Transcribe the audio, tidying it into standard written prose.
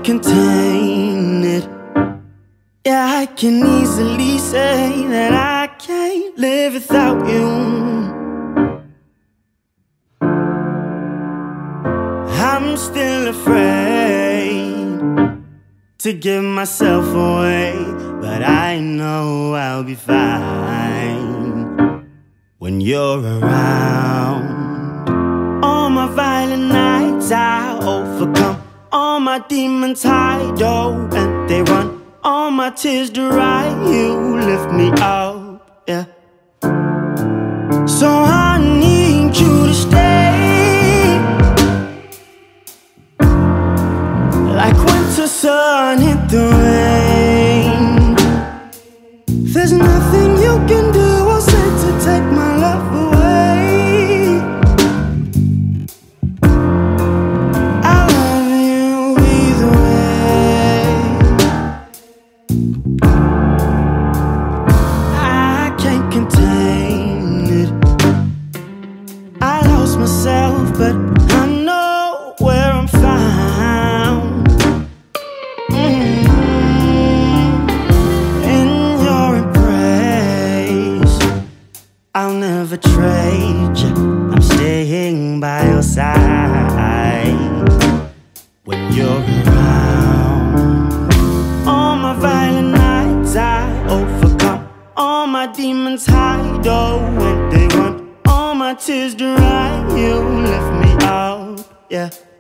contain it. Yeah, I can easily say that I can't live without you. I'm still afraid to give myself away, but I know I'll be fine when you're around. All my violent nights I overcome, all my demons hide, oh, and they run. All my tears dry, you lift me up, yeah. So I need you to stay, like winter sun hit the rain. There's nothing you can do or say to take my love away. I love you either way. I can't contain it. I lost myself, but I know where I'm found. In your embrace, I'll never trade you. I'm staying by your side when you're around. All my violent nights I overcome, all my demons hide, oh, when they run. All my tears dry, you lift me up, yeah.